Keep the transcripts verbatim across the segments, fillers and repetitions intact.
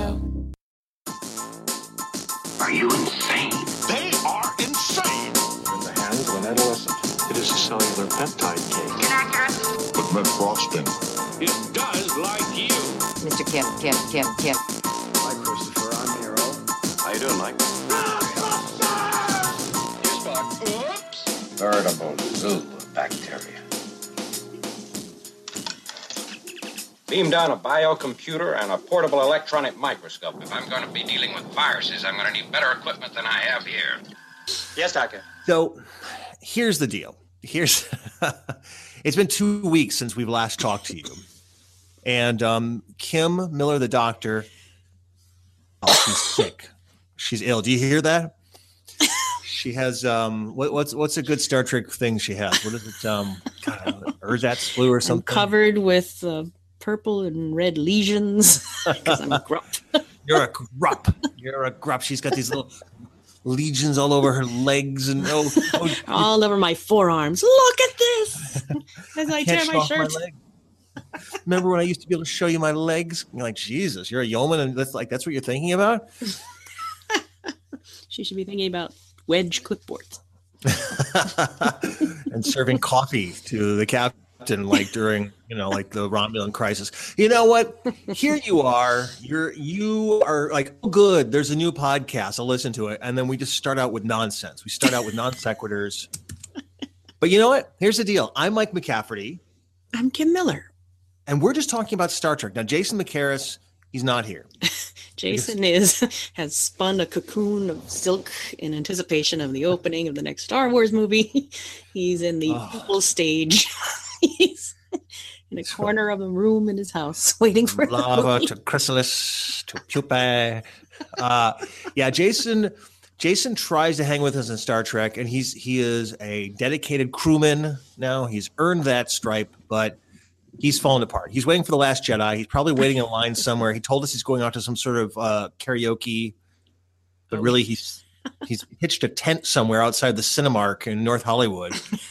show. Are you insane? They are insane. In the hands of an adolescent. It is a cellular peptide cake. Inaccurate. But Miss Frosting. It does like you. Mister Kim, Kim, Kim, Kim. Hi, Christopher. I'm Nero. How you doing, Mike? Here's Spock. Oops. Veritable zoo of bacteria. Beam down a biocomputer and a portable electronic microscope. If I'm going to be dealing with viruses, I'm going to need better equipment than I have here. Yes, Doctor. So here's the deal. Here's it's been two weeks since we've last talked to you. And um, Kim Miller, the doctor, oh, she's sick. She's ill. Do you hear that? She has um, what, what's what's a good Star Trek thing she has? What is it? Um, God, ersatz flu or something? I'm covered with uh, purple and red lesions because I'm a grup. You're a grup. You're a grup. She's got these little legions all over her legs and oh, oh all over my forearms. Look at this as I tear my shirt. My Remember when I used to be able to show you my legs? You're like, Jesus, you're a yeoman, and that's like that's what you're thinking about. She should be thinking about wedge clipboards and serving coffee to the captain, like during you know, like the Romulan crisis. You know what? Here you are. You're you are like, oh, good. There's a new podcast. I'll listen to it, and then we just start out with nonsense. We start out with non sequiturs. But you know what? Here's the deal. I'm Mike McCafferty. I'm Kim Miller. And we're just talking about Star Trek. Now, Jason McCarris, he's not here. Jason is has spun a cocoon of silk in anticipation of the opening of the next Star Wars movie. He's in the Oh. purple stage. He's in a corner of a room in his house waiting for the Lava movie. to chrysalis to pupae. Uh, yeah, Jason. Jason tries to hang with us in Star Trek, and he's he is a dedicated crewman now. He's earned that stripe, but he's fallen apart. He's waiting for The Last Jedi. He's probably waiting in line somewhere. He told us he's going out to some sort of uh, karaoke, but really he's he's pitched a tent somewhere outside the Cinemark in North Hollywood,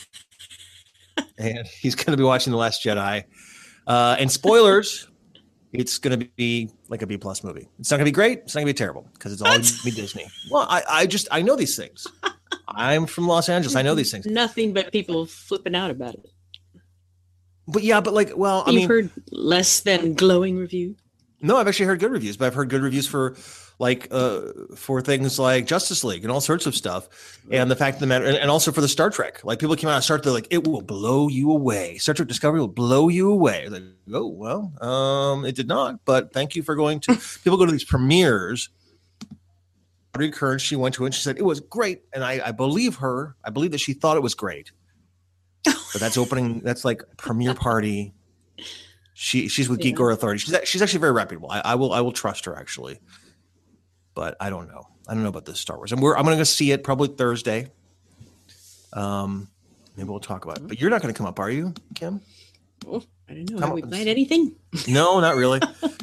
and he's going to be watching The Last Jedi. Uh, and spoilers, it's going to be like a B plus movie. It's not going to be great. It's not going to be terrible because it's all going to be Disney. Well, I, I just I know these things. I'm from Los Angeles. I know these things. Nothing but people flipping out about it. But yeah, but like, well, I You've mean, heard less than glowing review. no, I've actually heard good reviews, but I've heard good reviews for like uh, for things like Justice League and all sorts of stuff. And the fact of the matter, and, and also for the Star Trek, like people came out and started, they're like, it will blow you away. Star Trek Discovery will blow you away. Like, oh, well, um, it did not, but thank you for going to, people go to these premieres. Audrey Kern, she went to it and she said, it was great. And I, I believe her. I believe that she thought it was great. But that's opening, that's like premiere party. She she's with Geek Yeah. Gore Authority. She's she's actually very reputable. I, I will I will trust her actually, but I don't know. I don't know about this Star Wars. And we're I'm going to go see it probably Thursday. Um, maybe we'll talk about it. But you're not going to come up, are you, Kim? Oh, I don't know. Come Have we on. planned anything? No, not really.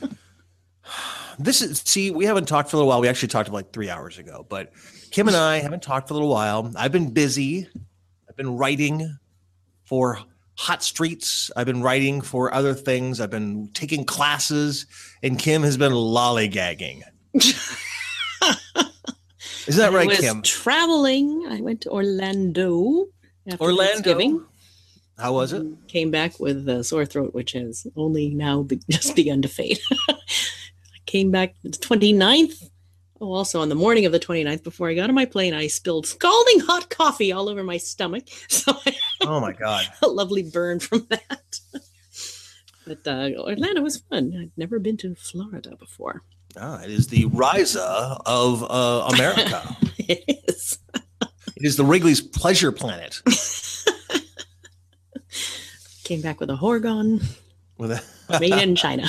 This is see, we haven't talked for a little while. We actually talked like three hours ago, but Kim and I haven't talked for a little while. I've been busy. I've been writing for Hot Streets. I've been writing for other things. I've been taking classes, and Kim has been lollygagging. Isn't that right, I was Kim? traveling. I went to Orlando after Orlando. Thanksgiving. How was it? Came back with a sore throat, which has only now be- just begun to fade. I came back the twenty-ninth. Oh, also on the morning of the twenty-ninth, before I got on my plane, I spilled scalding hot coffee all over my stomach. So I Oh my God! a lovely burn from that. But uh, Orlando was fun. I'd never been to Florida before. Ah, it is the Riza of uh, America. It is. It is the Wrigley's Pleasure Planet. Came back with a Horgon With a made in China.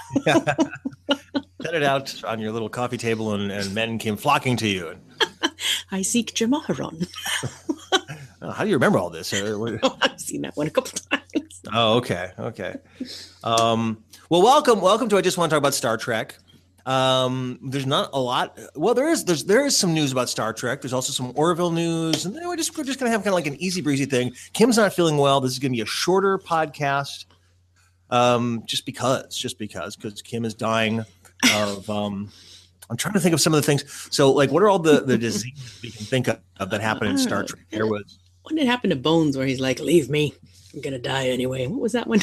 Set it out on your little coffee table, and, and men came flocking to you. I seek Jamaharon. Oh, how do you remember all this? Uh, what- Oh, I've seen that one a couple times. Oh, okay, okay. Um, well, welcome, welcome to. I just want to talk about Star Trek. Um, there's not a lot. Well, there is. There's there is some news about Star Trek. There's also some Orville news, and then we're just we're just gonna have kind of like an easy breezy thing. Kim's not feeling well. This is gonna be a shorter podcast, um, just because, just because, because Kim is dying of um, I'm trying to think of some of the things. So, like, what are all the, the diseases we can think of, of that happened in Star Trek? There was When did it happen to Bones where he's like, leave me. I'm going to die anyway. What was that one?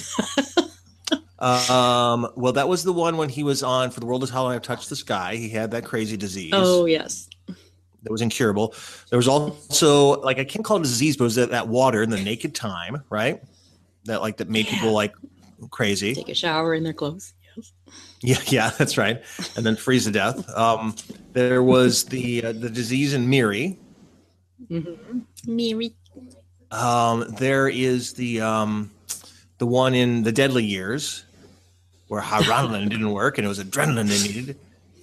um, well, that was the one when he was on For the World Is How I've Touched the Sky. He had that crazy disease. Oh, yes. That was incurable. There was also, like, I can't call it a disease, but it was that, that water in the Naked Time, right? That, like, that made Yeah. people, like, crazy. Take a shower in their clothes. Yes. Yeah, yeah, that's right. And then freeze to death. Um, there was the uh, the disease in Miri. Mm-hmm. Miri. Um, there is the um, the one in The Deadly Years where adrenaline didn't work and it was adrenaline they needed.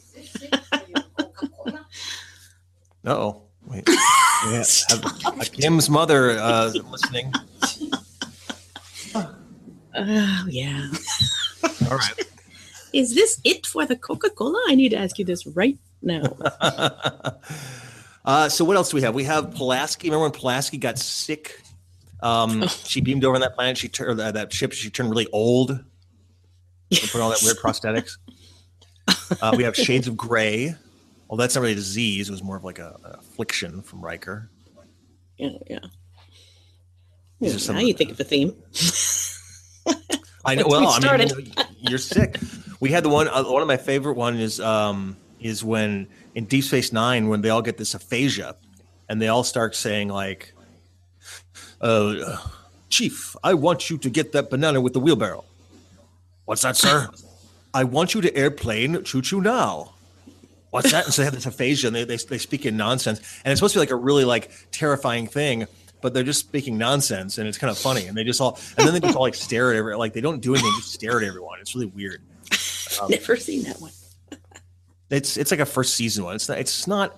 Uh-oh. Wait. Yeah, have, have Kim's mother uh, listening. Oh, yeah. All right. Is this it for the Coca-Cola? I need to ask you this right now. uh, so what else do we have? We have Pulaski. Remember when Pulaski got sick? Um, she beamed over on that planet. She turned uh, that ship. She turned really old. They put all that weird prosthetics. Uh, we have Shades of Grey. Well, that's not really a disease. It was more of like a, a affliction from Riker. Yeah, yeah. These are Yeah, some now of you the- think of a theme. I know. Once we Well, I mean, started. you know, you're sick. We had the one. Uh, one of my favorite one is um, is when in Deep Space Nine when they all get this aphasia, and they all start saying like, uh, "Chief, I want you to get that banana with the wheelbarrow." What's that, sir? I want you to airplane choo choo now. What's that? And so they have this aphasia, and they, they they speak in nonsense, and it's supposed to be like a really like terrifying thing. But they're just speaking nonsense, and it's kind of funny. And they just all, and then they just all like stare at everyone. Like they don't do anything, just stare at everyone. It's really weird. Um, Never seen that one. it's it's like a first season one. It's not. It's not.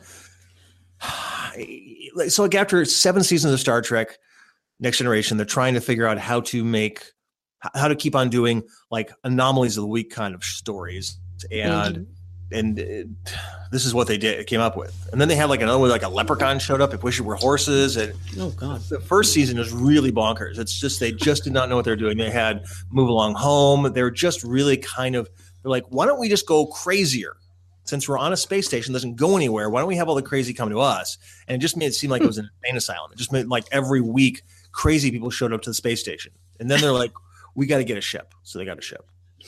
So like after seven seasons of Star Trek, Next Generation, they're trying to figure out how to make, how to keep on doing like anomalies of the week kind of stories, and. Mhm. And it, this is what they did. It came up with, and then they had like another one, like a leprechaun showed up. If wishes were horses, and Oh, God. the first season was really bonkers. It's just they just did not know what they're doing. They had Move Along Home. They were just really kind of. They're like, why don't we just go crazier? Since we're on a space station, doesn't go anywhere. Why don't we have all the crazy come to us? And it just made it seem like it was an insane asylum. It just made like every week crazy people showed up to the space station, and then they're like, we got to get a ship. So they got a ship.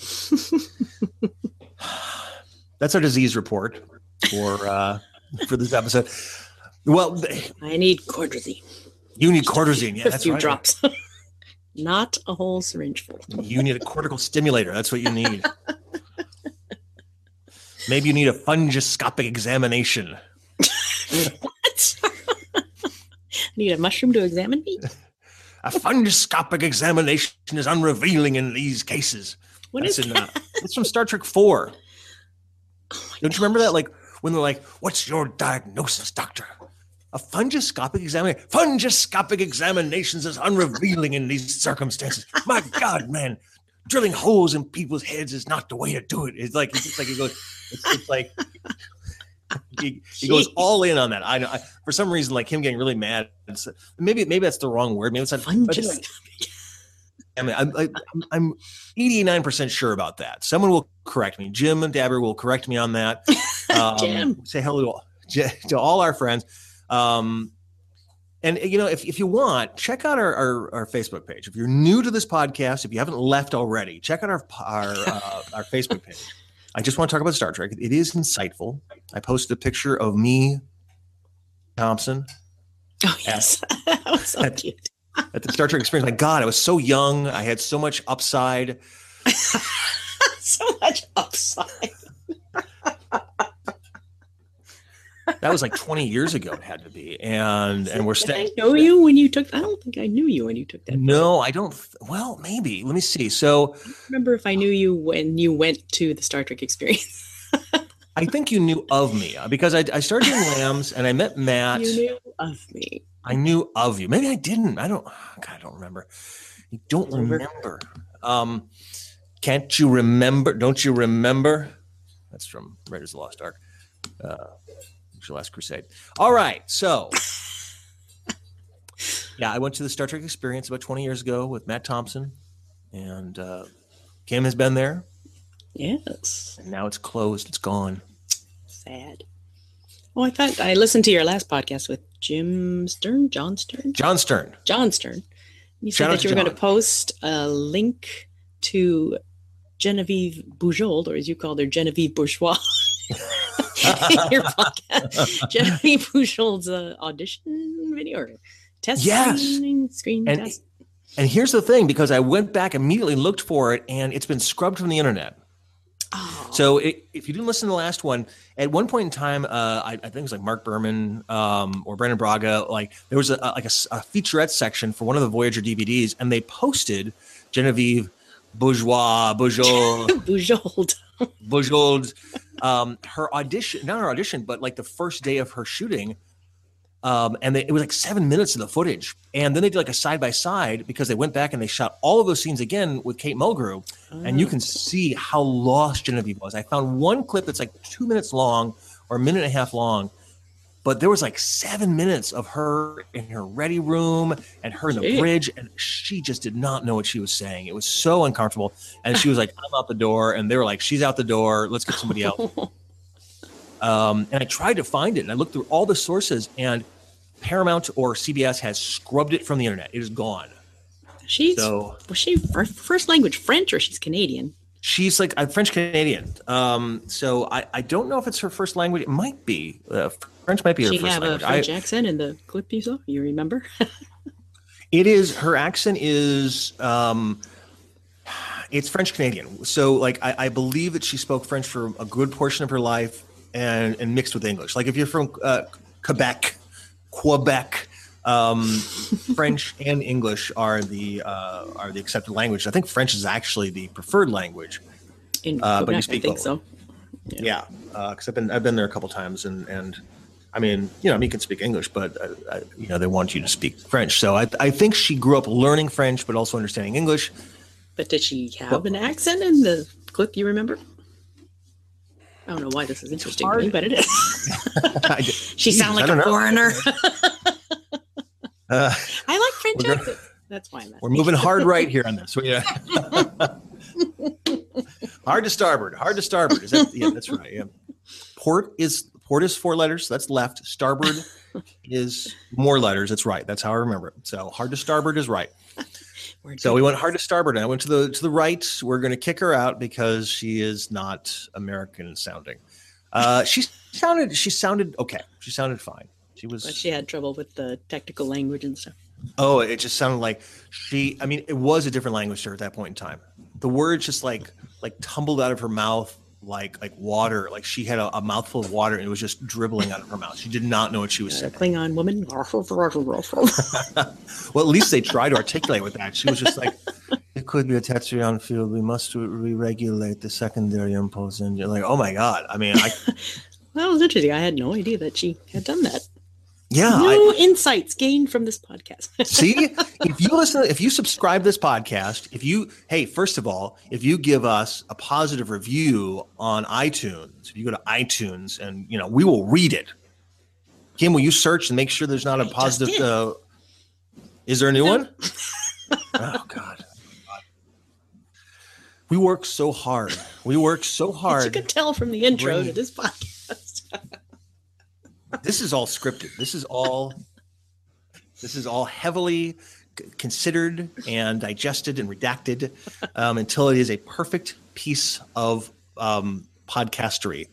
That's our disease report for uh, for this episode. Well, I need cordrazine. you need cordrazine. Yeah, a that's few right. drops. Not a whole syringe full. You need a cortical stimulator. That's what you need. Maybe you need a fungoscopic examination. What? Need a mushroom to examine me? A fungoscopic examination is unrevealing in these cases. What That's is in, that? uh, it's from Star Trek four. Don't you remember that? Like when they're like, "What's your diagnosis, doctor?" A fungoscopic examination. Fungoscopic examinations is unrevealing in these circumstances. My God, man, drilling holes in people's heads is not the way to do it. It's like it's like it goes. It's, it's like he, he goes all in on that. I know. I, for some reason, like him getting really mad. It's, maybe maybe that's the wrong word. Maybe it's not. but it's like- Fungoscopic. I mean, I'm, I'm, I'm eighty-nine percent sure about that. Someone will correct me. Jim and Dabber will correct me on that. Um, Jim. Say hello to, to all our friends. Um, and, you know, if, if you want, check out our, our, our Facebook page. If you're new to this podcast, if you haven't left already, check out our, our, uh, our Facebook page. I just want to talk about Star Trek. It is insightful. I posted a picture of me, Thompson, Oh, yes. That was so At- cute. at the Star Trek experience. My God, I was so young. I had so much upside. So much upside. That was like twenty years ago. It had to be, and and we're Did staying. I know you when you took. I don't think I knew you when you took that. No, I don't. Well, maybe. Let me see. So Remember if I knew you when you went to the Star Trek experience. I think you knew of me uh, because I, I started doing Lambs and I met Matt. You knew of me. I knew of you. Maybe I didn't. I don't. God, I don't remember. I don't Over. remember. Um, can't you remember? Don't you remember? That's from Raiders of the Lost Ark. Uh, The Last Crusade. All right, so yeah, I went to the Star Trek experience about twenty years ago with Matt Thompson, and uh, Kim has been there. Yes. And now it's closed. It's gone. Sad. Oh, I thought I listened to your last podcast with Jim Stern, John Stern, John Stern. John Stern. You said Shout out that you to were going to John. post a link to Genevieve Bujold, or as you called her, Genevieve Bourgeois. Your podcast, Genevieve Bujold's uh, audition video or test Yes. screen, screen And- test. And here's the thing, because I went back immediately, looked for it, and it's been scrubbed from the internet. Oh, So it, if you didn't listen to the last one, at one point in time, uh, I, I think it was like Mark Berman um, or Brandon Braga, like there was a, a- like a, s- a featurette section for one of the Voyager D V Ds, and they posted Genevieve Bourgeois, Bourgeois, Bujold. Bujold, um, her audition, not her audition, but like the first day of her shooting. Um, and they, it was like seven minutes of the footage. And then they did like a side by side because they went back and they shot all of those scenes again with Kate Mulgrew. And you can see how lost Genevieve was. I found one clip that's like two minutes long or a minute and a half long, but there was like seven minutes of her in her ready room and her in the Gee. bridge. And she just did not know what she was saying. It was so uncomfortable. And she was like, I'm out the door. And they were like, she's out the door. Let's get somebody else. Um, and I tried to find it, and I looked through all the sources, and Paramount or C B S has scrubbed it from the internet. It is gone. She's So- was she fir- first language French or she's Canadian? She's like I'm French Canadian. Um, so I, I don't know if it's her first language. It might be. Uh, French might be her She first have language. a French I, accent in the clip you saw. You remember? it is her accent is um, it's French Canadian. So like I, I believe that she spoke French for a good portion of her life and and mixed with English. Like if you're from uh, Quebec, Quebec. Um, French and English are the uh, are the accepted language. I think French is actually the preferred language. In Uh, but you Quebec, speak I think both. so. Yeah, because I've been I've been there a couple times, and and I mean you know you can speak English, but uh, I, you know they want you to speak French. So I I think she grew up learning French, but also understanding English. But did she have an accent in the clip you remember? I don't know why this is interesting to me, but it is. I, She sounded I like don't a know. foreigner. uh, I like French We're gonna- accents. That's why I'm at. we're moving hard right here on this. We, uh, hard to starboard. Hard to starboard. Is that? Yeah, that's right. Yeah. Port is port is four letters. That's left. Starboard is more letters. That's right. That's how I remember it. So hard to starboard is right. We're So we went hard to starboard, and I went to the to the right. We're going to kick her out because she is not American sounding. Uh, she sounded she sounded okay. She sounded fine. She was. But she had trouble with the technical language and stuff. Oh, it just sounded like she. I mean, it was a different language to her at that point in time. The words just like like tumbled out of her mouth like like water. Like she had a, a mouthful of water, and it was just dribbling out of her mouth. She did not know what she was A saying. Klingon woman. Well, at least they tried to articulate with that. She was just like, it could be a Tetrion field. We must re-regulate the secondary impulse. And you're like, oh my God. I mean, I, That was interesting. I had no idea that she had done that. yeah. No I, insights gained from this podcast. see, if you listen, if you subscribe to this podcast, if you, hey, first of all, if you give us a positive review on iTunes, if you go to iTunes and, you know, we will read it. Kim, will you search and make sure there's not a I just positive, did. uh, is there a new one? Oh God. We work so hard. We work so As you hard. could tell from the intro Bring- to this podcast. This is all scripted. This is all. This is all heavily c- considered and digested and redacted um, until it is a perfect piece of um, podcastery.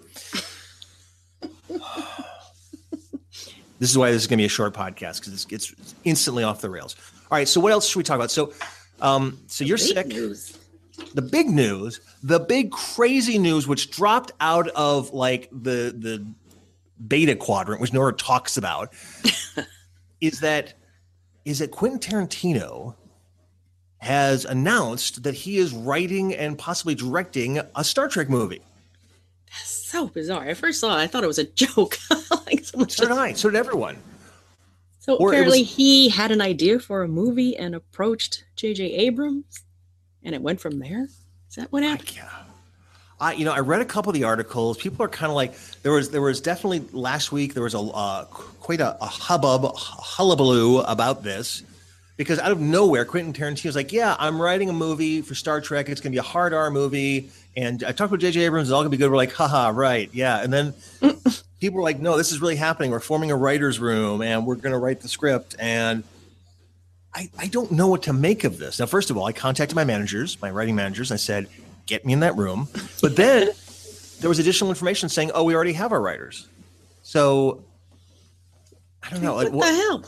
This is why this is going to be a short podcast because it's, it's instantly off the rails. All right. So what else should we talk about? So, um, so you're Big sick. news. The big news, the big crazy news, which dropped out of like the the beta quadrant, which Nora talks about, is that is that Quentin Tarantino has announced that he is writing and possibly directing a Star Trek movie. So bizarre. I first saw it, I thought it was a joke. Like someone So did just- I. So did everyone. So Or it apparently was- he had an idea for a movie and approached J J Abrams, and it went from there. Is that what happened? Yeah. I, you know, I read a couple of the articles. People are kind of like there was there was definitely last week there was a uh, quite a, a hubbub, a hullabaloo about this. because out of nowhere, Quentin Tarantino's like, yeah, I'm writing a movie for Star Trek. It's going to be a hard R movie. And I talked with J J Abrams. It's all going to be good. We're like, haha, right. Yeah. And then people were like, no, this is really happening. We're forming a writer's room and we're going to write the script. And I, I don't know what to make of this. Now, first of all, I contacted my managers, my writing managers. And I said, get me in that room. But then there was additional information saying, oh, we already have our writers. So I don't know. What like, the hell?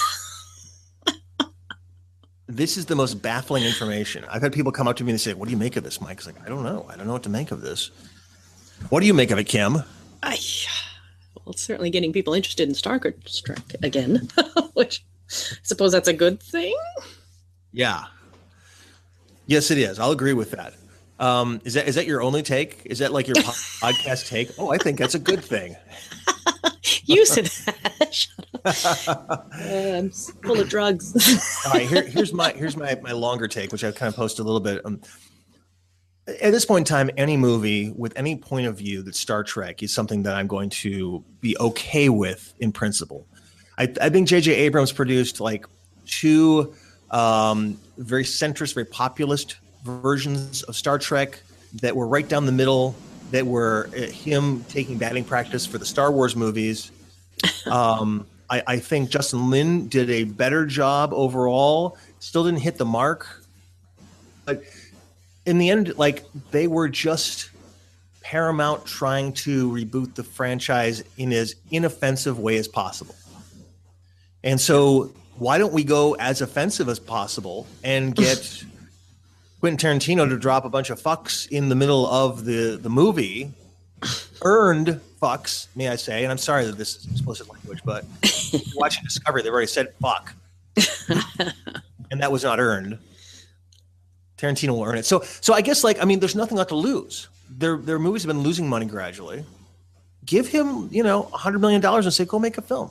This is the most baffling information. I've had people come up to me and say, what do you make of this, Mike? It's like, I don't know. I don't know what to make of this. What do you make of it, Kim? I, well, it's certainly getting people interested in Star Trek again, which I suppose that's a good thing. Yeah. Yes, it is. I'll agree with that. Um, is that is that your only take? Is that like your podcast take? Oh, I think that's a good thing. You said that. Shut up. Uh, I'm full of drugs. All right, here, here's my here's my my longer take, which I've kind of posted a little bit. Um, at this point in time, any movie with any point of view that Star Trek is something that I'm going to be okay with in principle. I, I think J J Abrams produced like two um, very centrist, very populist versions of Star Trek that were right down the middle, that were uh, him taking batting practice for the Star Wars movies. Um, I, I think Justin Lin did a better job overall. Still didn't hit the mark. But in the end, like, they were just Paramount trying to reboot the franchise in as inoffensive way as possible. And so why don't we go as offensive as possible and get Quentin Tarantino to drop a bunch of fucks in the middle of the, the movie, earned fucks, may I say, and I'm sorry that this is explicit language, but watching Discovery, they've already said fuck. And that was not earned. Tarantino will earn it. So so I guess, like, I mean, there's nothing left to lose. Their their movies have been losing money gradually. Give him, you know, one hundred million dollars and say, go make a film.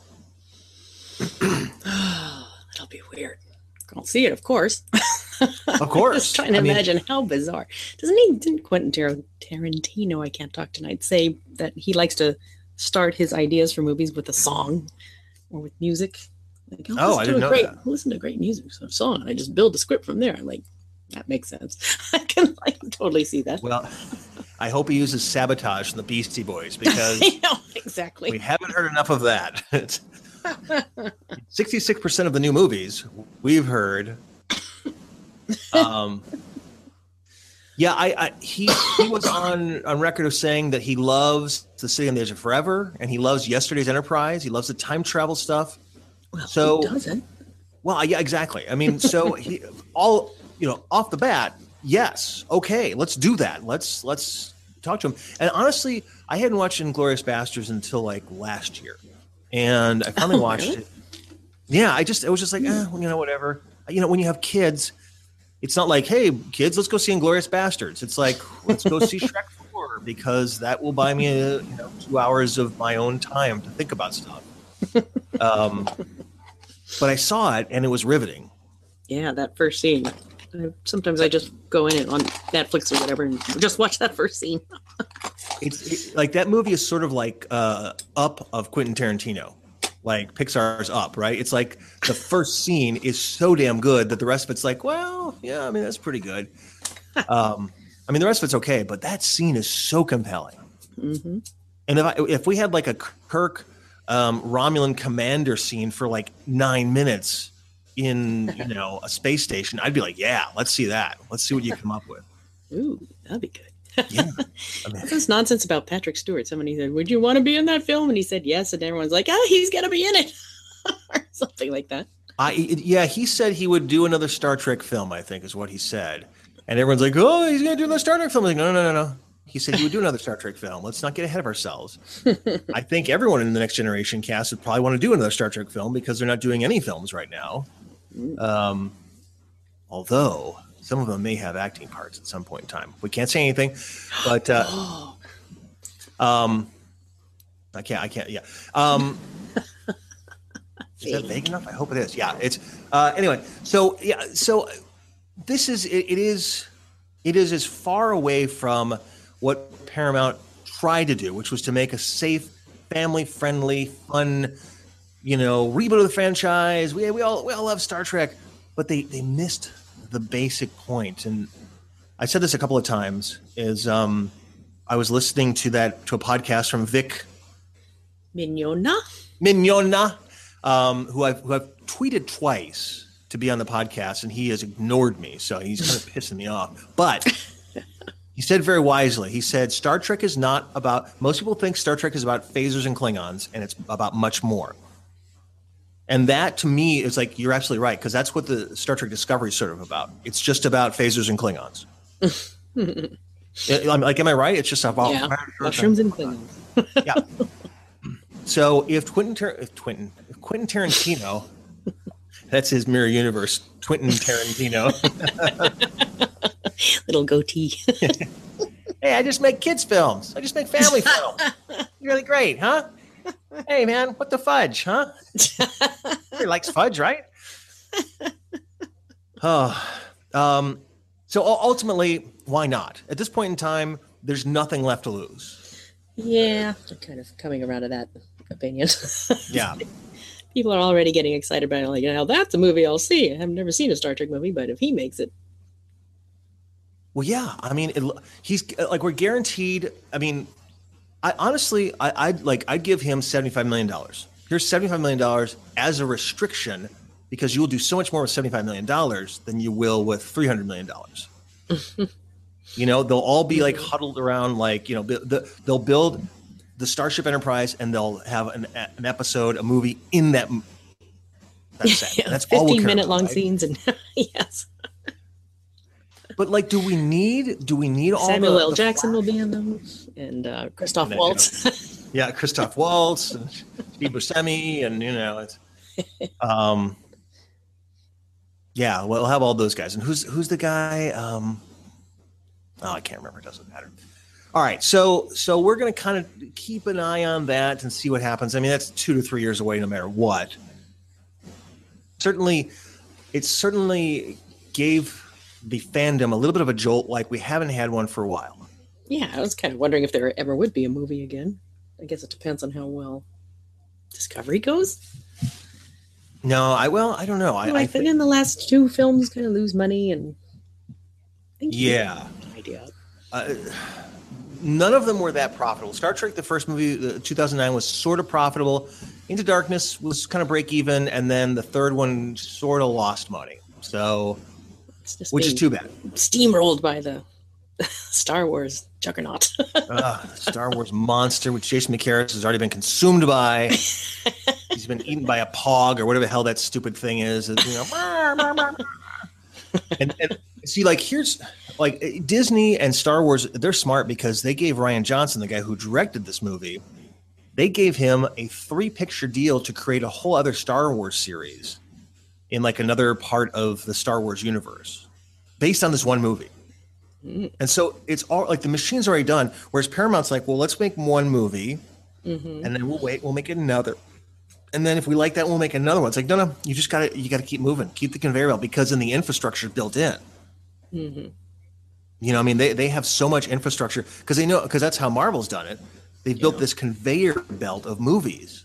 That'll be weird. I'll see it, of course. Of course. Just trying to I mean, imagine how bizarre. Doesn't he, didn't Quentin Tar- Tarantino, I can't talk tonight, say that he likes to start his ideas for movies with a song or with music? Like, oh, I didn't know great, that. Listen to great music, so song. I just build the script from there. I'm like, that makes sense. I can, I can totally see that. Well, I hope he uses Sabotage from the Beastie Boys, because I know, exactly. we haven't heard enough of that. sixty-six percent of the new movies we've heard. Um, yeah, I, I he he was on on record of saying that he loves The City on the Edge of Forever, and he loves Yesterday's Enterprise. He loves the time travel stuff. Well, so who doesn't? Well, yeah, exactly. I mean, so he all you know off the bat, yes, okay, let's do that. Let's let's talk to him. And honestly, I hadn't watched Inglourious Basterds until like last year, and I finally Oh, watched really? it. Yeah, I just it was just like, eh, you know, whatever. You know, when you have kids, it's not like, hey, kids, let's go see Inglourious Basterds. It's like, let's go see Shrek four, because that will buy me a, you know, two hours of my own time to think about stuff. Um, but I saw it and it was riveting. Yeah, that first scene. I, sometimes I just go in and on Netflix or whatever and just watch that first scene. It's it, like that movie is sort of like uh, Up of Quentin Tarantino, like Pixar's Up, right? It's like the first scene is so damn good that the rest of it's like, well, yeah, I mean, that's pretty good. Um, I mean, the rest of it's okay, but that scene is so compelling. Mm-hmm. And if I, if we had like a Kirk um, Romulan commander scene for like nine minutes in, you know, a space station, I'd be like, yeah, let's see that. Let's see what you come up with. Ooh, that'd be good. Yeah. I mean, This nonsense about Patrick Stewart. Somebody said, would you want to be in that film? And he said yes. And everyone's like, oh, he's going to be in it. Or something like that. I yeah, he said he would do another Star Trek film, I think is what he said. And everyone's like, oh, he's going to do another Star Trek film. I'm like, no, no, no, no. He said he would do another Star Trek film. Let's not get ahead of ourselves. I think everyone in the Next Generation cast would probably want to do another Star Trek film because they're not doing any films right now. Um, although some of them may have acting parts at some point in time. We can't say anything, but uh, um, I can't. I can't. Yeah. Um, is that vague enough? I hope it is. Yeah. It's uh, anyway. So yeah. So this is it, it is it is as far away from what Paramount tried to do, which was to make a safe, family-friendly, fun, you know, reboot of the franchise. We we all we all love Star Trek. but they they missed the basic point. And I said this a couple of times. Is um, I was listening to that to a podcast from Vic Mignogna. Mignogna, um, who I've who I've tweeted twice to be on the podcast, and he has ignored me, so he's kind of pissing me off. But he said very wisely, he said, Star Trek is not about, most people think Star Trek is about phasers and Klingons, and it's about much more. And that, to me, is like, you're absolutely right, because that's what the Star Trek Discovery is sort of about. It's just about phasers and Klingons. It- I'm like, am I right? It's just about Yeah, mushrooms and Klingons. yeah. So if Quentin, Tar- if Quentin, if Quentin Tarantino, that's his mirror universe, Quentin Tarantino. Little goatee. Hey, I just make kids films. I just make family films. You're really great, huh? Hey, man, what the fudge, huh? He likes fudge, right? Oh, um, so u- ultimately, why not? At this point in time, there's nothing left to lose. Yeah, I'm kind of coming around to that opinion. Yeah. People are already getting excited about it. Like, now that's a movie I'll see. I've never seen a Star Trek movie, but if he makes it, Well, yeah. I mean, it, he's like, we're guaranteed. I mean, I honestly, I, I'd like, I'd give him seventy-five million dollars. Here's seventy-five million dollars as a restriction, because you will do so much more with seventy-five million dollars than you will with three hundred million dollars. You know, they'll all be like huddled around, like, you know, the, they'll build the Starship Enterprise, and they'll have an, an episode, a movie in that. That's it. That's all we'll fifteen care minute about, long right? scenes. And yes, But like, do we need? Do we need all Samuel the, L. the Jackson will flash- be in them, and uh, Christoph And then, Waltz. Yeah, Christoph Waltz and Steve Buscemi, and you know, it's, um, yeah, we'll have all those guys. And who's who's the guy? Um, oh, I can't remember. It doesn't matter. All right, so so we're gonna kind of keep an eye on that and see what happens. I mean, that's two to three years away, no matter what. Certainly, it certainly gave the fandom a little bit of a jolt, like we haven't had one for a while. Yeah, I was kind of wondering if there ever would be a movie again. I guess it depends on how well Discovery goes. No, I well, I don't know. I, Well, I I think think, in the last two films kind of lose money, and I think yeah. idea. Uh, none of them were that profitable. Star Trek, the first movie, uh, two thousand nine, was sort of profitable. Into Darkness was kind of break even, and then the third one sort of lost money. So, It's just which is being too bad. steamrolled by the Star Wars juggernaut. uh, Star Wars monster, which Jason McCarris has already been consumed by. He's been eaten by a pog or whatever the hell that stupid thing is. You know, and, and see, like, here's like Disney and Star Wars, they're smart because they gave Rian Johnson, the guy who directed this movie, they gave him a three picture deal to create a whole other Star Wars series in like another part of the Star Wars universe based on this one movie. And so it's all like the machine's already done. Whereas Paramount's like, well, let's make one movie Mhm. and then we'll wait, we'll make it another. And then if we like that, we'll make another one. It's like, no, no, you just gotta, you gotta keep moving, keep the conveyor belt, because then the infrastructure is built in. Mhm. You know, I mean, they, they have so much infrastructure because they know, because that's how Marvel's done it. They've built this conveyor belt of movies.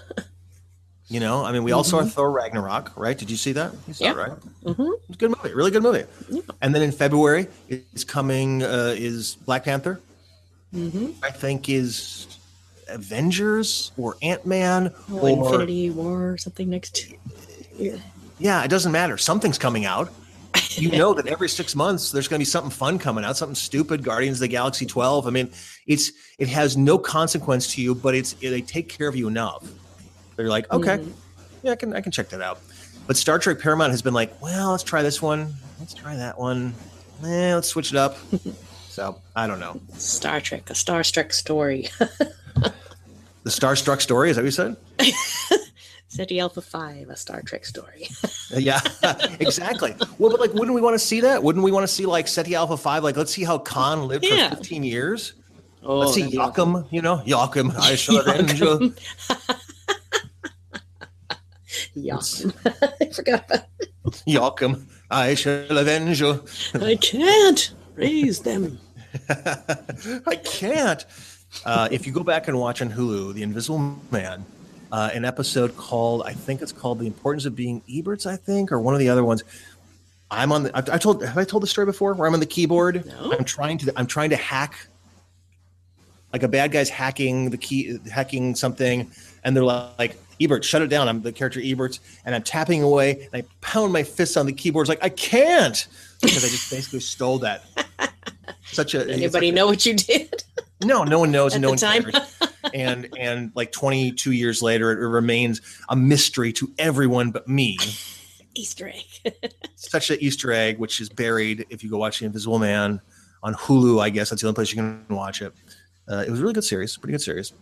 You know, I mean, we all saw Thor Ragnarok, right? Did you see that? You saw Yeah. it, right? Mhm. It's a good movie, really good movie. And then in February is coming uh, is Black Panther. Mhm. I think is Avengers or Ant-Man Oh, or Infinity War or something next year. yeah, it doesn't matter. Something's coming out. You know that every six months there's going to be something fun coming out, something stupid. Guardians of the Galaxy twelve. I mean, it's it has no consequence to you, but it's they take care of you enough. They're like, okay, Mhm. yeah, I can I can check that out. But Star Trek Paramount has been like, well, let's try this one, let's try that one, eh, let's switch it up. So I don't know. Star Trek, a Starstruck story. The Starstruck story, is that what you said? SETI Alpha five, a Star Trek story. Yeah, exactly. Well, but like, wouldn't we want to see that? Wouldn't we want to see like SETI Alpha five? Like, let's see how Khan lived Yeah. for fifteen years. Oh, Let's see that'd be Yakum, you know, Yakum, I shall avenge you. Yeah, I forgot about Yakum, I shall avenge you. it. I can't raise them. I can't. Uh, if you go back and watch on Hulu, The Invisible Man, uh, an episode called, I think it's called The Importance of Being Eberts, I think, or one of the other ones. I'm on the, I, I told, have I told the story before where I'm on the keyboard? No. I'm trying to, I'm trying to hack, like a bad guy's hacking the key, hacking something. And they're like, Ebert, shut it down. I'm the character Ebert, and I'm tapping away, and I pound my fists on the keyboard. It's like, I can't, because I just basically stole that. Such a Did anybody such a, know what you did? No, no one knows, and At no the one time? cares. and and like twenty-two years later, it remains a mystery to everyone but me. Easter egg. Such an Easter egg, which is buried if you go watch The Invisible Man on Hulu. I guess that's the only place you can watch it. Uh, it was a really good series, pretty good series.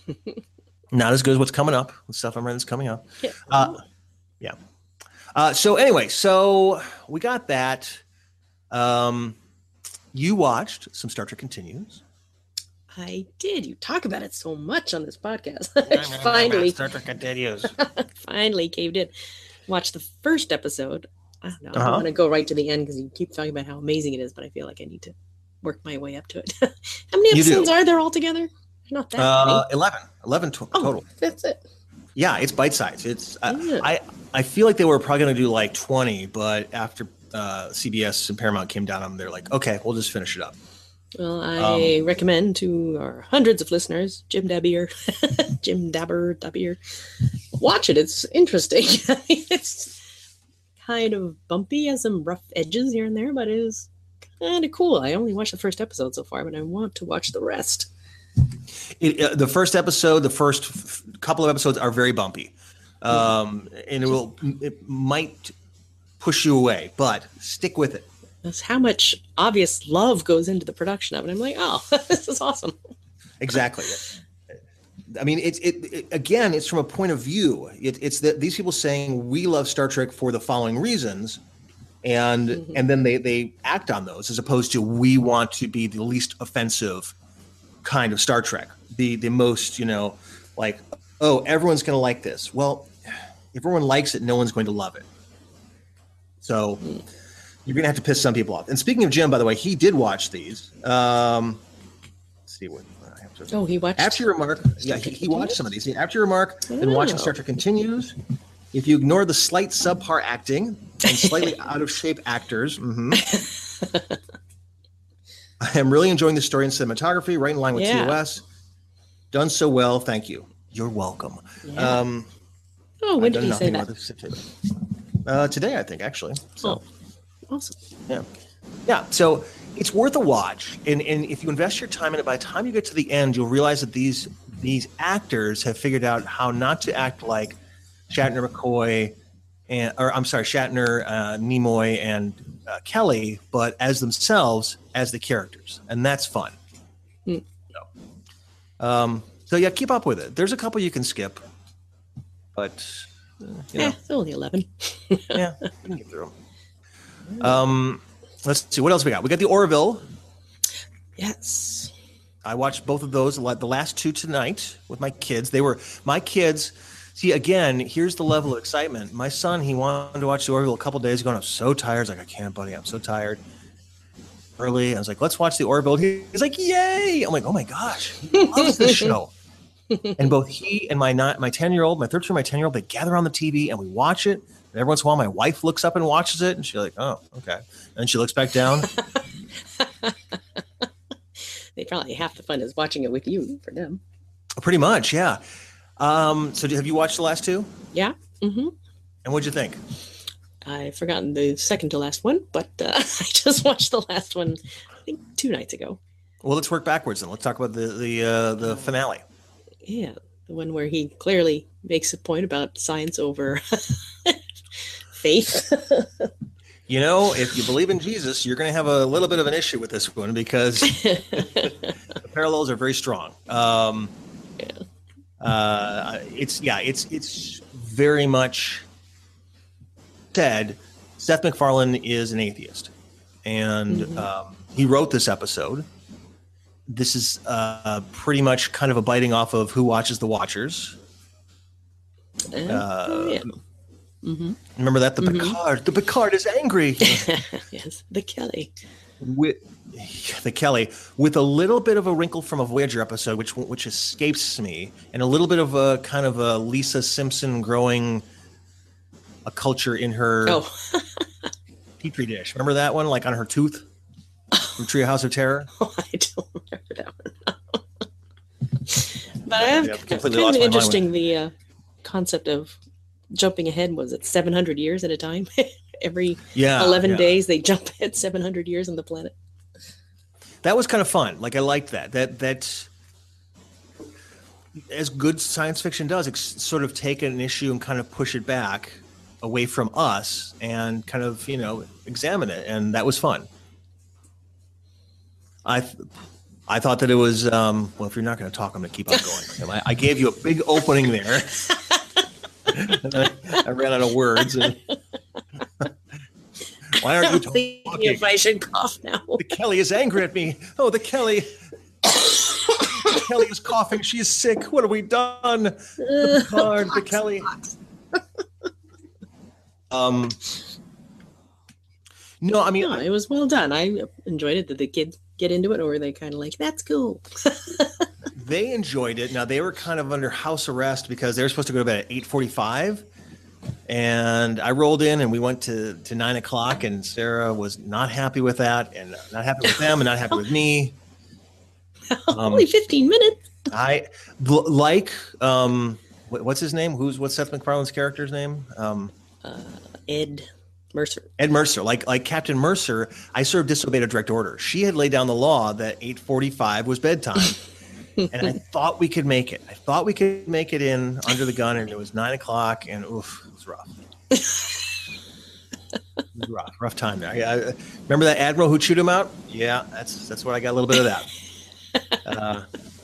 Not as good as what's coming up, the stuff I'm reading is coming up. Yeah. Uh, yeah. Uh, so anyway, so we got that. Um, you watched some Star Trek Continues. I did. You talk about it so much on this podcast. I finally, Star Trek Continues. finally caved in. Watched the first episode. I don't know. Uh-huh. I want to go right to the end because you keep talking about how amazing it is, but I feel like I need to work my way up to it. How many You do. episodes are there altogether? Not that Uh, many. eleven. eleven to- Oh, total. that's it. Yeah, it's bite size. It's uh, Yeah. I I feel like they were probably going to do like twenty, but after uh, C B S and Paramount came down on them, they're like, okay, we'll just finish it up. Well, I Um, recommend to our hundreds of listeners, Jim Dabbier, Jim Dabber, Dabbier, watch it. It's interesting. It's kind of bumpy, has some rough edges here and there, but it is kind of cool. I only watched the first episode so far, but I want to watch the rest. It, uh, the first episode, the first f- couple of episodes are very bumpy, um, and it will it might push you away, but stick with it. That's how much obvious love goes into the production of it. I'm like, oh, this is awesome. Exactly. I mean, it's it, it again. It's from a point of view. It, it's that these people saying we love Star Trek for the following reasons, and Mhm. and then they they act on those as opposed to we want to be the least offensive kind of Star Trek, the the most, you know, like, oh, everyone's going to like this. Well, if everyone likes it, no one's going to love it. So you're going to have to piss some people off. And speaking of Jim, by the way, he did watch these. Um, let's see what I have to. Oh, he watched. After your remark, yeah, he, he watched some of these. After your remark, then watching Oh. Star Trek Continues. If you ignore the slight subpar acting and slightly out of shape actors, mhm. I am really enjoying the story and cinematography, right in line with Yeah. T O S. Done so well, thank you. You're welcome. Yeah. Um, oh, when I've did done he say nothing that? more than- Uh, today, I think, actually. So, Oh, awesome. yeah. Yeah, so it's worth a watch. And, and if you invest your time in it, by the time you get to the end, you'll realize that these these actors have figured out how not to act like Shatner, McCoy, and or I'm sorry, Shatner, uh, Nimoy, and uh, Kelly, but as themselves, as the characters, and that's fun. Hmm. So, um, so yeah, keep up with it. There's a couple you can skip, but uh, you know, Yeah, it's only eleven. yeah, you can get through them. Um, let's see what else we got. We got the Orville. Yes. I watched both of those, the last two tonight with my kids. They were my kids. See, again, here's the level of excitement. My son, he wanted to watch the Orville a couple days ago, and I'm so tired. I was like, I can't, buddy. I'm so tired. Early, I was like, let's watch the Orville. He's like, yay! I'm like, oh my gosh, he loves this show. And both he and my not, my ten-year-old, my thirteen, my ten-year-old, they gather on the T V and we watch it. And every once in a while, my wife looks up and watches it, and she's like, oh, okay. And she looks back down. They probably half the fun is watching it with you for them. Pretty much, yeah. Um, so have you watched the last two? Yeah. Mm-hmm. And what'd you think? I've forgotten the second to last one, but uh, I just watched the last one, I think, two nights ago. Well, let's work backwards then. Let's talk about the the uh, the finale. Yeah, the one where he clearly makes a point about science over faith. You know, if you believe in Jesus, you're going to have a little bit of an issue with this one because the parallels are very strong. Um, Yeah. uh, it's yeah, it's it's very much said. Seth MacFarlane is an atheist, and Mhm. um, he wrote this episode. This is uh, pretty much kind of a biting off of Who Watches the Watchers. Uh, oh, yeah. Mm-hmm. Remember that? The Mhm. Picard. The Picard is angry. Yes, the Kelly. with the Kelly, with a little bit of a wrinkle from a Voyager episode, which which escapes me, and a little bit of a kind of a Lisa Simpson growing a culture in her Oh, petri dish. Remember that one, like on her tooth from Treehouse of Terror? I don't remember that one. But I have Yeah, kind completely of lost my mind interesting the uh, concept of jumping ahead. Was it seven hundred years at a time? Every Yeah, eleven yeah. days they jump ahead seven hundred years on the planet. That was kind of fun. Like I liked that. That that as good science fiction does, it's sort of take an issue and kind of push it back away from us and kind of, you know, examine it. And that was fun. I th- I thought that it was, um, well, if you're not going to talk, I'm going to keep on going. I, I gave you a big opening there. And I, I ran out of words. And why aren't you I'm thinking talking? if I should cough now. The Kelly is angry at me. Oh, the Kelly. The Kelly is coughing. She is sick. What have we done? The Picard, the Kelly. Um. No, I mean, No, it was well done. I enjoyed it. Did the kids get into it, or were they kind of like, "That's cool"? they enjoyed it. Now they were kind of under house arrest because they were supposed to go to bed at eight forty-five, and I rolled in and we went to to nine o'clock, and Sarah was not happy with that, and not happy with them, and not happy with me. Um, Only fifteen minutes. I l- like um, what, what's his name? Who's what's Seth MacFarlane's character's name? Um, Ed Mercer. Ed Mercer, like like Captain Mercer. I sort of disobeyed a direct order. She had laid down the law that eight forty-five was bedtime, and I thought we could make it. I thought we could make it in under the gun, and it was nine o'clock, and oof, it was rough. It was rough, rough time there. I, I, remember that admiral who chewed him out? Yeah, that's that's what I got a little bit of that. Uh,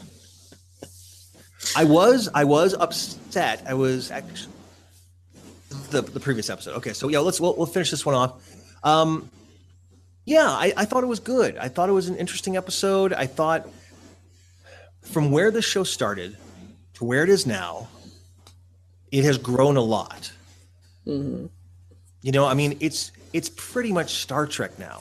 I was I was upset. I was actually the the previous episode. Okay, so yeah, let's we'll, we'll finish this one off. Um, yeah, I, I thought it was good. I thought it was an interesting episode. I thought from where the show started to where it is now, it has grown a lot. Mm-hmm. You know, I mean, it's it's pretty much Star Trek now.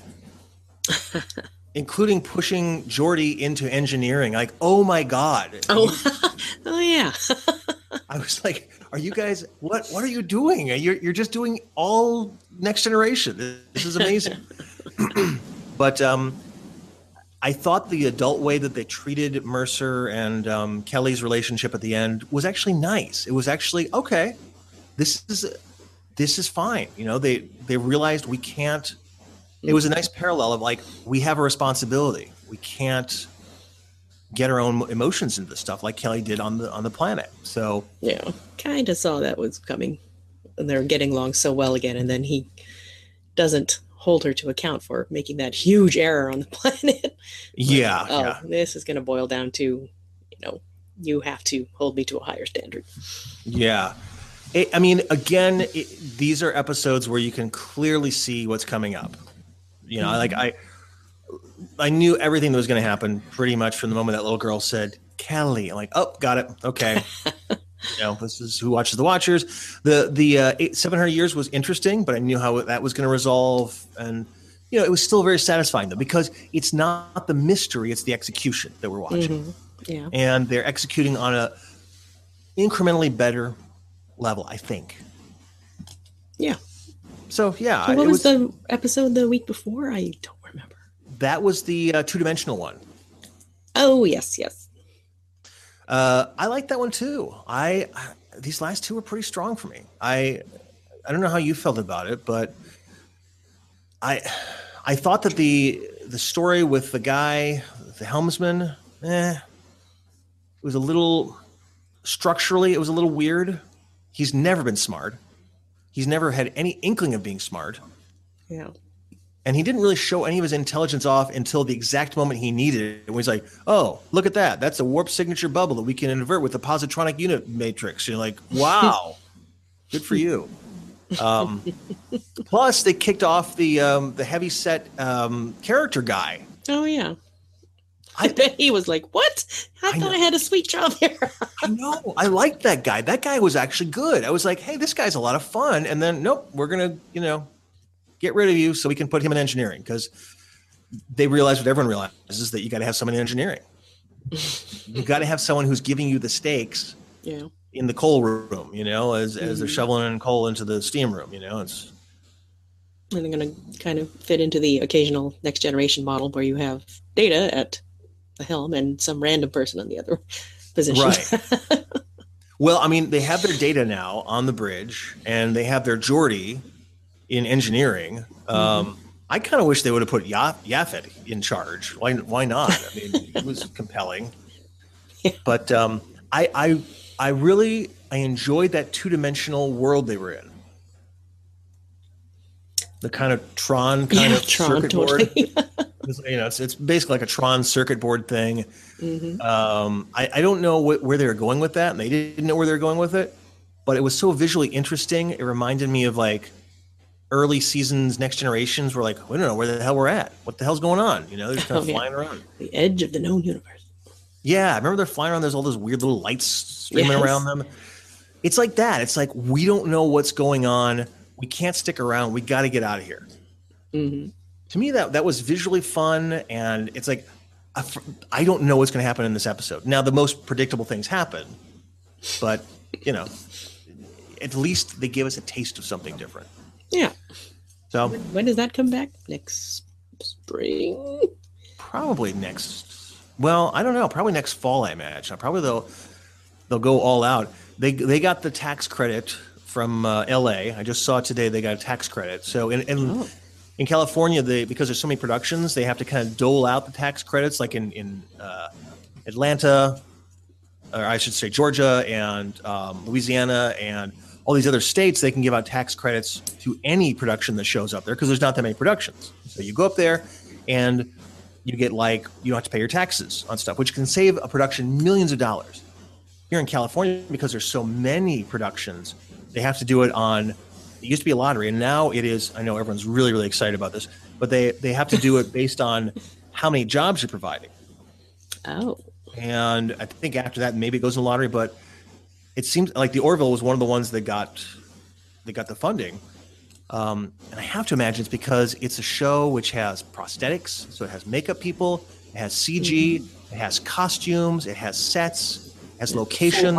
Including pushing Geordi into engineering. Like, oh my God. Oh, oh yeah. I was like, are you guys, what What are you doing? You're, you're just doing all Next Generation. This is amazing. But um, I thought the adult way that they treated Mercer and um, Kelly's relationship at the end was actually nice. It was actually, okay, this is this is fine. You know, they, they realized we can't, it was a nice parallel of like, we have a responsibility. We can't get our own emotions into this stuff like Kelly did on the on the planet. So Yeah, kind of saw that was coming. And they're getting along so well again, and then he doesn't hold her to account for making that huge error on the planet. yeah, Like, oh, yeah, this is going to boil down to, you know, you have to hold me to a higher standard. yeah. It, I mean, again, it, these are episodes where you can clearly see what's coming up. You know, like I, I knew everything that was going to happen pretty much from the moment that little girl said Kelly. I'm like, oh, got it. Okay. You know, this is Who Watches the Watchers. The the uh, eight, seven hundred years was interesting, but I knew how that was going to resolve, and you know, it was still very satisfying though because it's not the mystery; it's the execution that we're watching, Mhm. Yeah. and they're executing on a incrementally better level, I think. Yeah. So yeah, So it what was, was, the episode the week before? I don't remember. that was the uh, two-dimensional one. Oh, yes, yes. Uh, I like that one too. I these last two were pretty strong for me. I I don't know how you felt about it, but I I thought that the the story with the guy, the helmsman, eh, it was a little structurally, it was a little weird. He's never been smart. He's never had any inkling of being smart. Yeah. And he didn't really show any of his intelligence off until the exact moment he needed it. And he's like, oh, look at that. That's a warp signature bubble that we can invert with the positronic unit matrix. You're like, wow, good for you. Um, plus, they kicked off the um, the heavy set um, character guy. Oh, yeah. I- I bet he was like, what? I, I thought know. I had a sweet child there. I know. I liked that guy. That guy was actually good. I was like, hey, this guy's a lot of fun. And then, nope, we're going to, you know, get rid of you so we can put him in engineering because they realize what everyone realizes, that you got to have someone in engineering. You got to have someone who's giving you the stakes Yeah. in the coal room, you know, as, as they're Mhm. shoveling in coal into the steam room, you know, it's, And they're going to kind of fit into the occasional next generation model where you have Data at the helm and some random person on the other position. Right. Well, I mean, they have their Data now on the bridge, and they have their Geordi in engineering. Um, I kind of wish they would have put Ya- Yaphet in charge. Why? Why not? I mean, it was compelling. Yeah. But um, I, I, I really, I enjoyed that two-dimensional world they were in. The kind of Tron kind Yeah, of Tron, circuit totally. board. It's, you know, it's, it's basically like a Tron circuit board thing. Mhm. Um, I, I don't know wh- where they were going with that, and they didn't know where they were going with it, but it was so visually interesting. It reminded me of like early seasons, Next Generations, where like, we don't know where the hell we're at. What the hell's going on? You know, they're just kind of Oh, yeah. flying around. The edge of the known universe. Yeah, I remember they're flying around. There's all those weird little lights streaming Yes. around them. It's like that. It's like, we don't know what's going on. We can't stick around. We got to get out of here. Hmm. To me, that that was visually fun, and it's like, I, I don't know what's going to happen in this episode. Now, the most predictable things happen, but you know, at least they give us a taste of something different. Yeah. So When does that come back? Next spring? probably next. Well, I don't know. Probably next fall, I imagine. Probably they'll they'll go all out. They they got the tax credit from uh, L A. I just saw today they got a tax credit. So in in, Oh. in California, they because there's so many productions, they have to kind of dole out the tax credits. Like in in uh, Atlanta, or I should say Georgia and um, Louisiana and all these other states, they can give out tax credits to any production that shows up there because there's not that many productions. So you go up there and you get like, you don't have to pay your taxes on stuff, which can save a production millions of dollars. Here in California, because there's so many productions, they have to do it on, it used to be a lottery, and now it is, I know everyone's really, really excited about this, but they, they have to do it based on how many jobs you're providing. Oh. And I think after that, maybe it goes in the lottery, but it seems like the Orville was one of the ones that got, that got the funding. Um, and I have to imagine it's because it's a show which has prosthetics, so it has makeup people, it has C G, mm-hmm. it has costumes, it has sets, it has locations,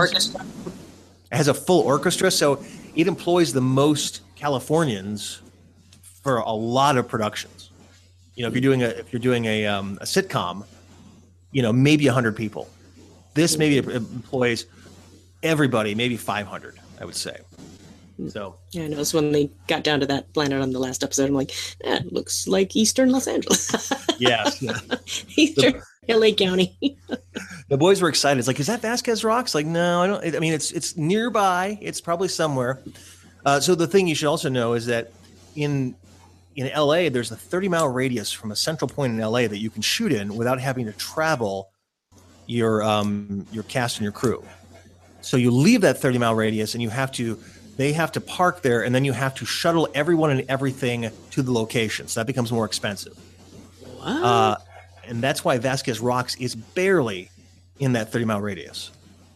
it has a full orchestra, so it employs the most Californians for a lot of productions. You know, if you're doing a if you're doing a um, a sitcom, you know, maybe a hundred people. This maybe employs everybody, maybe five hundred, I would say. So Yeah, I noticed when they got down to that planet on the last episode, I'm like, that looks like Eastern Los Angeles. yes, yeah. Eastern L A County. The boys were excited. It's like, is that Vasquez Rocks? Like, no, I don't. I mean, it's it's nearby. It's probably somewhere. Uh, so the thing you should also know is that in in L A, there's a thirty mile radius from a central point in L A that you can shoot in without having to travel your um, your cast and your crew. So you leave that thirty mile radius, and you have to. They have to park there, and then you have to shuttle everyone and everything to the location. So that becomes more expensive. Wow. Uh, and that's why Vasquez Rocks is barely in that thirty mile radius.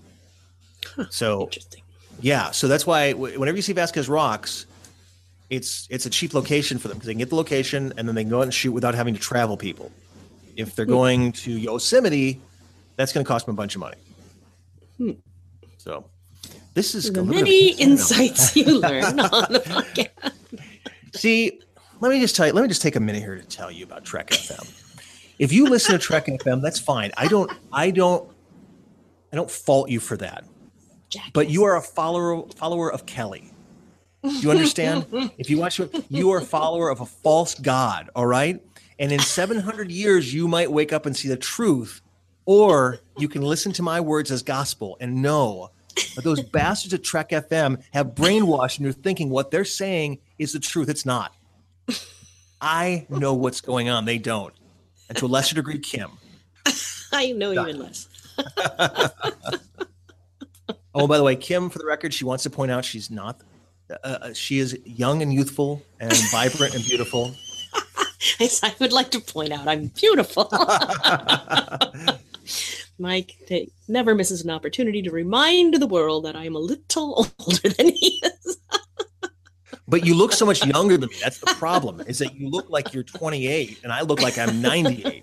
Huh, so interesting. Yeah, so that's why w- whenever you see Vasquez Rocks, it's it's a cheap location for them because they can get the location and then they can go out and shoot without having to travel people. If they're Hmm. going to Yosemite, that's going to cost them a bunch of money. Hmm. So this is The a little many bit of- insights you learn on the podcast. See, let me just tell you. Let me just take a minute here to tell you about Trek F M. If you listen to Trek F M, that's fine. I don't. I don't. I don't fault you for that. Jack. But you are a follower follower of Kelly. Do you understand? If you watch it, you are a follower of a false god. All right. And in seven hundred years, you might wake up and see the truth, or you can listen to my words as gospel and know that those bastards at Trek F M have brainwashed and you're thinking what they're saying is the truth. It's not. I know what's going on. They don't. And to a lesser degree, Kim. I know even less. Oh, by the way, Kim, for the record, she wants to point out she's not. Uh, she is young and youthful and vibrant and beautiful. Yes, I would like to point out I'm beautiful. Mike t- never misses an opportunity to remind the world that I am a little older than he is. But you look so much younger than me. That's the problem. Is that you look like you're twenty-eight, and I look like I'm ninety-eight.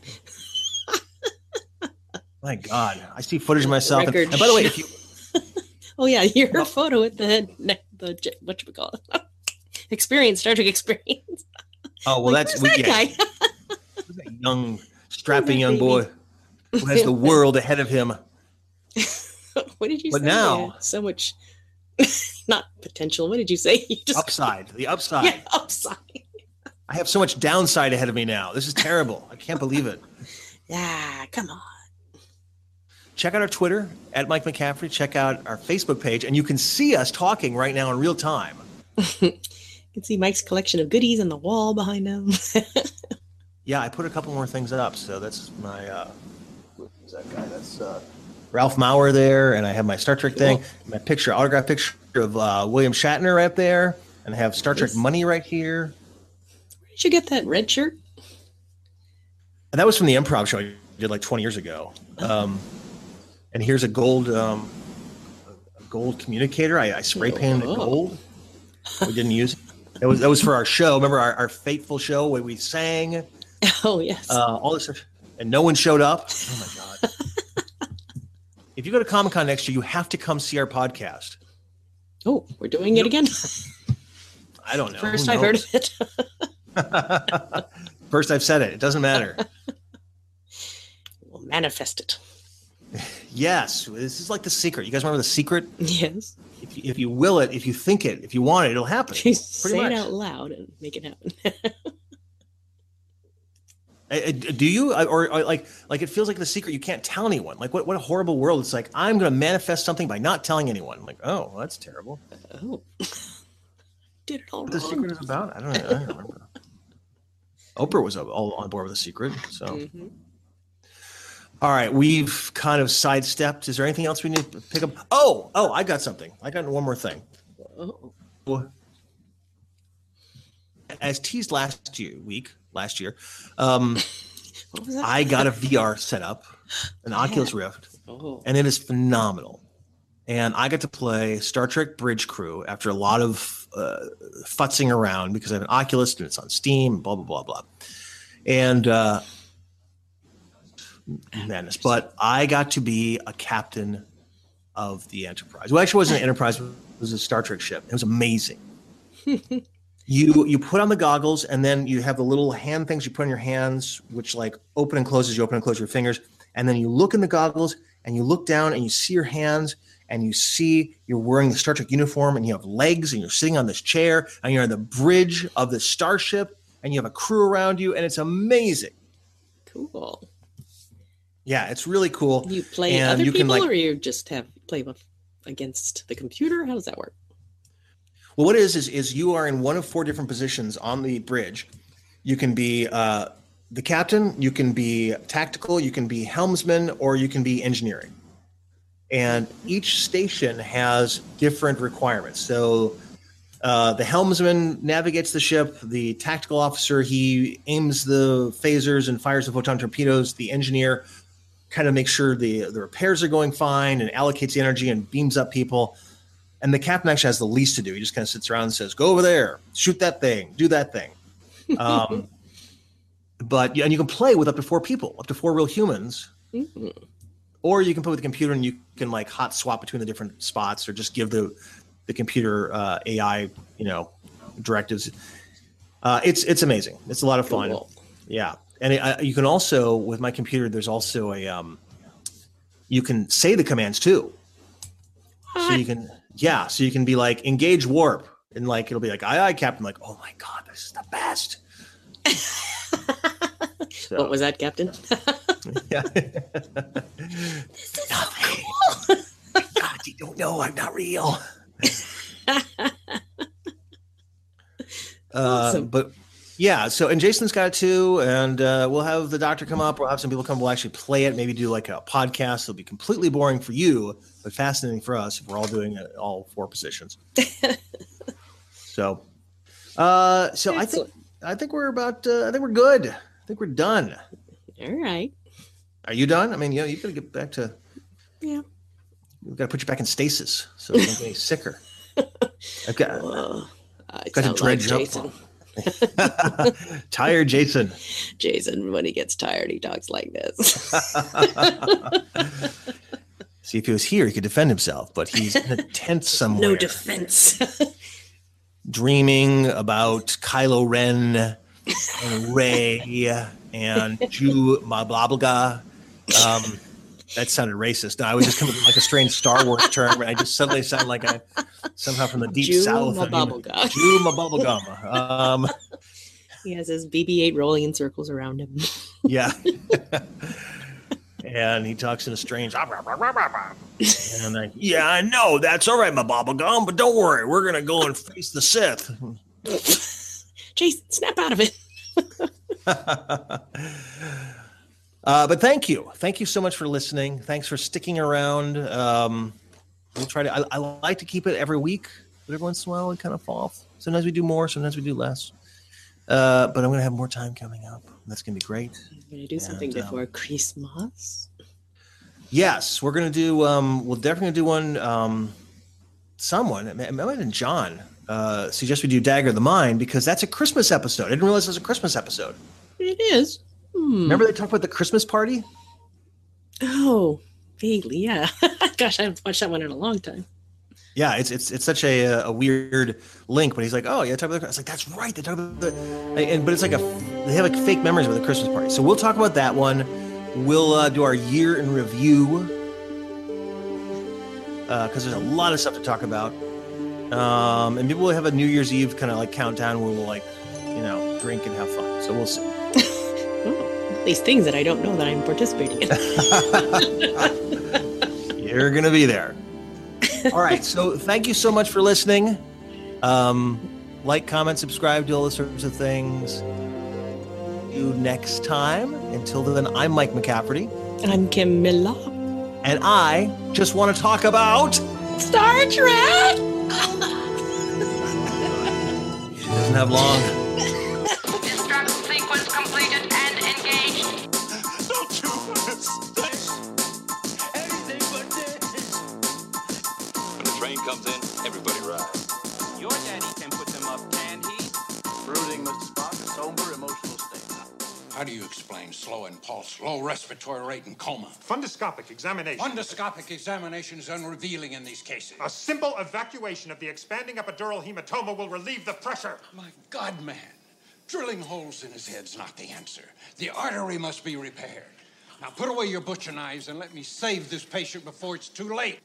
My God, I see footage of myself. And, and by the way, if you oh yeah, your photo at the the what you call it experience Star Trek experience. Oh well, like, that's that we, yeah. guy? Who's that young, strapping young boy who has the world ahead of him. What did you but say? now, Yeah, so much, not potential. What did you say? You just upside, the upside. Yeah, upside. I have so much downside ahead of me now. This is terrible. I can't believe it. Yeah, come on. Check out our Twitter at Mike McCaffrey. Check out our Facebook page, and you can see us talking right now in real time. You can see Mike's collection of goodies on the wall behind him. Yeah, I put a couple more things up. So that's my uh, who's that guy? That's uh, Ralph Maurer there, and I have my Star Trek thing, my picture, autograph picture of uh, William Shatner right there, and I have Star Trek Nice. money right here. Where did you get that red shirt? And that was from the improv show I did like twenty years ago. Um, and here's a gold, um, a gold communicator. I, I spray painted it Oh. gold. We didn't use it. It was that was for our show. Remember our, our fateful show where we sang, Oh yes. uh, all this stuff, and no one showed up. Oh my God! If you go to Comic-Con next year, you have to come see our podcast. Oh, we're doing it again. I don't know. First Who I've heard knows? of it. First I've said it. It doesn't matter. We'll manifest it. Yes, this is like The Secret. You guys remember The Secret? Yes. If you, if you will it, if you think it, if you want it, it'll happen. You Pretty say much. it out loud and make it happen. Uh, uh, Do you or, or like like it feels like The Secret? You can't tell anyone. Like what what a horrible world! It's like I'm going to manifest something by not telling anyone. Like oh, well, that's terrible. Oh. Did it all What The wrong. Secret is about? I don't, I don't remember. Oprah was all on board with The Secret. So Mhm. all right, we've kind of sidestepped. Is there anything else we need to pick up? Oh oh, I got something. I got one more thing. Oh. As teased last year, week last year, um, What was that? I got a V R set up, an Oculus Rift, Oh. and it is phenomenal. And I got to play Star Trek Bridge Crew after a lot of uh, futzing around because I have an Oculus and it's on Steam, blah blah blah blah, and uh, madness. But I got to be a captain of the Enterprise. Well, actually, it wasn't an Enterprise; it was a Star Trek ship. It was amazing. You you put on the goggles and then you have the little hand things you put on your hands, which like open and closes. You open and close your fingers, and then you look in the goggles and you look down and you see your hands and you see you're wearing the Star Trek uniform and you have legs and you're sitting on this chair and you're on the bridge of the starship and you have a crew around you and it's amazing. Cool. Yeah, it's really cool. You play And other you can, people, like- or you just have play with against the computer? How does that work? Well, what it is is is you are in one of four different positions on the bridge. You can be uh, the captain, you can be tactical, you can be helmsman, or you can be engineering. And each station has different requirements. So uh, the helmsman navigates the ship. The tactical officer, he aims the phasers and fires the photon torpedoes. The engineer kind of makes sure the, the repairs are going fine and allocates the energy and beams up people. And the captain actually has the least to do. He just kind of sits around and says, go over there, shoot that thing, do that thing. Um, but and you can play with up to four people, up to four real humans. Mhm. Or you can play with the computer and you can like hot swap between the different spots or just give the the computer uh, A I, you know, directives. Uh, it's it's amazing. It's a lot of fun. Cool. Yeah. And it, uh, you can also, with my computer, there's also a, um, you can say the commands too. So you can, yeah. So you can be like, engage warp. And like, it'll be like, aye, aye, Captain. Like, oh my God, this is the best. So, What was that, Captain? yeah. This is so Nothing. cool. God, you don't know I'm not real. Uh, Awesome. But yeah, so and Jason's got it too, and uh, we'll have the doctor come up. We'll have some people come. We'll actually play it. Maybe do like a podcast. It'll be completely boring for you, but fascinating for us if we're all doing it, all four positions. so, uh, so I think Excellent. I think we're about. Uh, I think we're good. I think we're done. All right. Are you done? I mean, you know, you got to get back to. Yeah. We've got to put you back in stasis so you don't get any sicker. I've got. Uh, Uh, I Got to sound like dredge up. Jason. Tired Jason. Jason, when he gets tired, he talks like this. See, if he was here, he could defend himself, but he's in a tent somewhere. No defense. Dreaming about Kylo Ren and Rey and Jew Mablablaga. Um, that sounded racist. No, I was just coming up with like a strange Star Wars term, and I just suddenly sound like I somehow from the deep Jew south. Mablablaga. Jew Mablablaga. Um, He has his B B eight rolling in circles around him. yeah. And he talks in a strange, and I, yeah, I know that's all right, my bubblegum, but don't worry, we're gonna go and face the Sith. Jason, snap out of it. uh, but thank you, thank you so much for listening. Thanks for sticking around. Um, we'll try to. I, I like to keep it every week, but every once in a while we kind of fall off. Sometimes we do more, sometimes we do less. Uh, but I'm gonna have more time coming up. That's gonna be great. I'm gonna do something And, um, before Christmas. Yes, we're gonna do. Um, we'll definitely do one. Um, someone, it might have been John, uh, suggest we do Dagger of the Mind because that's a Christmas episode. I didn't realize it was a Christmas episode. It is. Hmm. Remember they talked about the Christmas party? Oh, vaguely, yeah. Gosh, I haven't watched that one in a long time. Yeah, it's it's it's such a a weird link, but he's like, oh yeah, talk about the. I was like, that's right. They talk about the, and but it's like a they have like fake memories of the Christmas party. So we'll talk about that one. We'll uh, do our year in review because uh, there's a lot of stuff to talk about. Um, and maybe we'll have a New Year's Eve kind of like countdown where we'll like, you know, drink and have fun. So we'll see. Oh, these things that I don't know that I'm participating in. You're gonna be there. All right. So thank you so much for listening. Um, like, comment, subscribe, do all those sorts of things. See you next time. Until then, I'm Mike McCafferty. I'm Kim Miller. And I just want to talk about Star Trek! She doesn't have long. Destruct sequence completed and engaged. Don't you understand? Anything but this. When the train comes in, everybody rides. Your daddy can put them up, can he? Brooding, Mister Spock, somber, emotional state. How do you explain slow impulse, low respiratory rate, and coma? Fundoscopic examination. Endoscopic examination is unrevealing in these cases. A simple evacuation of the expanding epidural hematoma will relieve the pressure. My God, man. Drilling holes in his head's not the answer. The artery must be repaired. Now put away your butcher knives and let me save this patient before it's too late.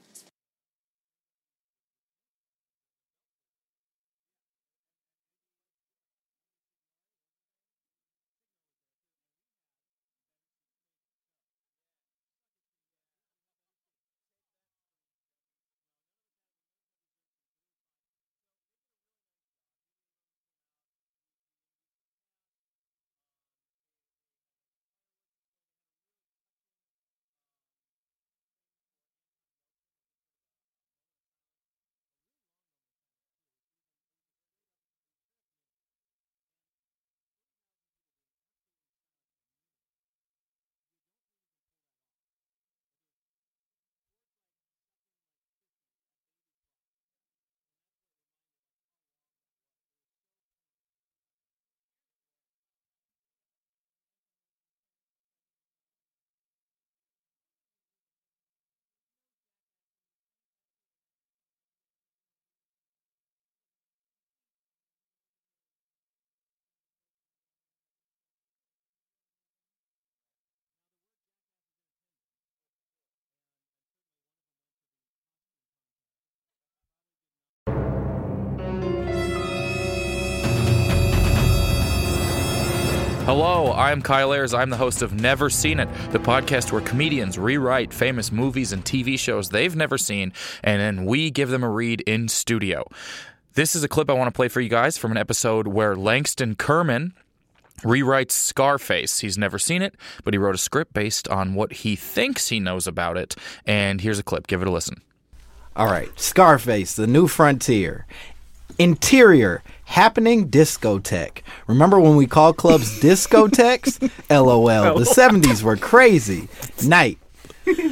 Hello, I'm Kyle Ayers. I'm the host of Never Seen It, the podcast where comedians rewrite famous movies and T V shows they've never seen, and then we give them a read in studio. This is a clip I want to play for you guys from an episode where Langston Kerman rewrites Scarface. He's never seen it, but he wrote a script based on what he thinks he knows about it. And here's a clip. Give it a listen. All right, Scarface, The New Frontier. Interior, happening discotheque. Remember when we called clubs discotheques? LOL, the seventies were crazy. Night.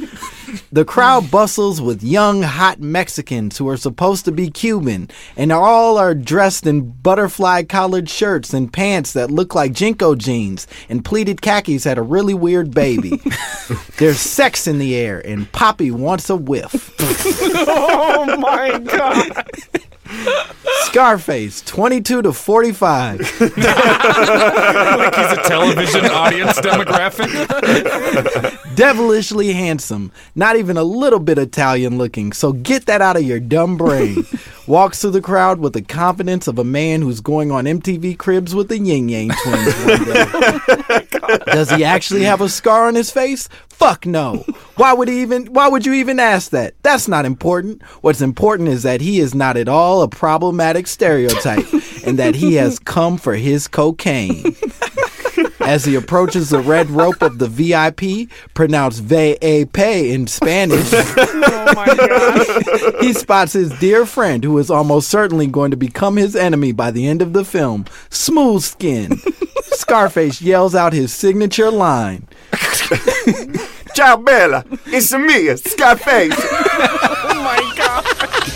The crowd bustles with young, hot Mexicans who are supposed to be Cuban, and all are dressed in butterfly collared shirts and pants that look like Jinko jeans, and pleated khakis had a really weird baby. There's sex in the air, and Poppy wants a whiff. Oh my God. Scarface, twenty-two to forty-five. Like he's a television audience demographic. Devilishly handsome, not even a little bit Italian looking, so get that out of your dumb brain. Walks through the crowd with the confidence of a man who's going on M T V Cribs with the Yin Yang Twins one day. Does he actually have a scar on his face? Fuck no. Why would he even why would you even ask that? That's not important. What's important is that he is not at all a problematic stereotype and that he has come for his cocaine. As he approaches the red rope of the V I P, pronounced V A P in Spanish, Oh my God. he spots his dear friend who is almost certainly going to become his enemy by the end of the film, Smooth Skin. Scarface yells out his signature line. Ciao, Bella. It's me, Scarface. Oh my God.